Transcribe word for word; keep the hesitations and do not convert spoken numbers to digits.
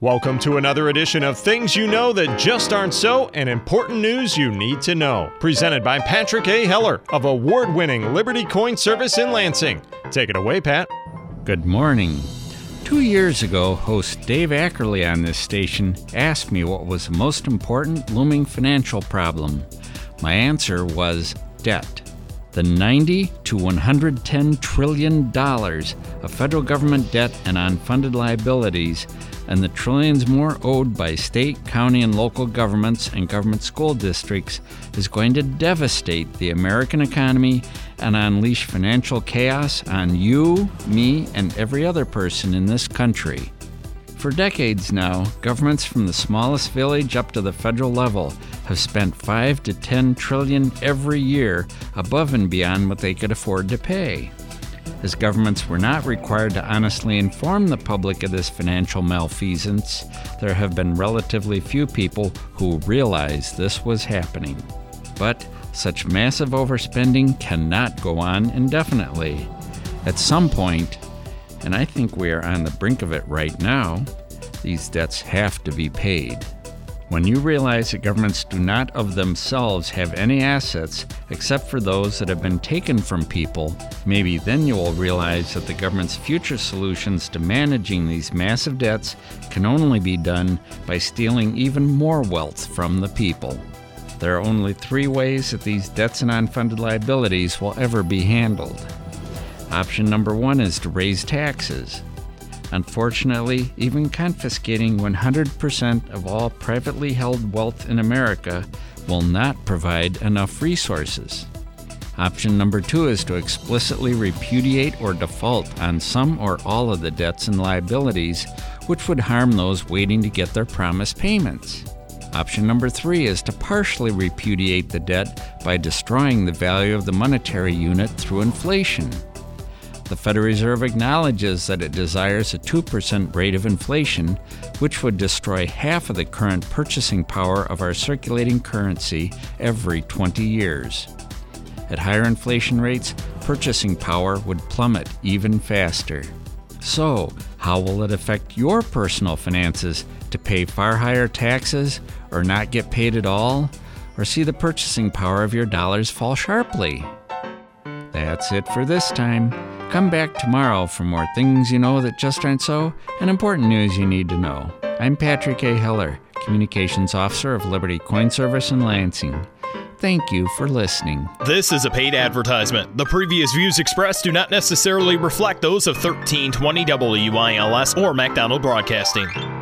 Welcome to another edition of Things You Know That Just Aren't So and Important News You Need to Know. Presented by Patrick A. Heller of award-winning Liberty Coin Service in Lansing. Take it away, Pat. Good morning. Two years ago, host Dave Ackerley on this station asked me what was the most important looming financial problem. My answer was debt. The ninety to one hundred ten trillion dollars of federal government debt and unfunded liabilities, and the trillions more owed by state, county, and local governments and government school districts is going to devastate the American economy and unleash financial chaos on you, me, and every other person in this country. For decades now, governments from the smallest village up to the federal level have spent five to ten trillion every year above and beyond what they could afford to pay. As governments were not required to honestly inform the public of this financial malfeasance, there have been relatively few people who realized this was happening. But such massive overspending cannot go on indefinitely. At some point, and I think we are on the brink of it right now, these debts have to be paid. When you realize that governments do not of themselves have any assets except for those that have been taken from people, maybe then you will realize that the government's future solutions to managing these massive debts can only be done by stealing even more wealth from the people. There are only three ways that these debts and unfunded liabilities will ever be handled. Option number one is to raise taxes. Unfortunately, even confiscating one hundred percent of all privately held wealth in America will not provide enough resources. Option number two is to explicitly repudiate or default on some or all of the debts and liabilities, which would harm those waiting to get their promised payments. Option number three is to partially repudiate the debt by destroying the value of the monetary unit through inflation. The Federal Reserve acknowledges that it desires a two percent rate of inflation, which would destroy half of the current purchasing power of our circulating currency every twenty years. At higher inflation rates, purchasing power would plummet even faster. So, how will it affect your personal finances to pay far higher taxes, or not get paid at all, or see the purchasing power of your dollars fall sharply? That's it for this time. Come back tomorrow for more Things You Know That Just Aren't So and important news you need to know. I'm Patrick A. Heller, Communications Officer of Liberty Coin Service in Lansing. Thank you for listening. This is a paid advertisement. The previous views expressed do not necessarily reflect those of thirteen twenty W I L S or MacDonald Broadcasting.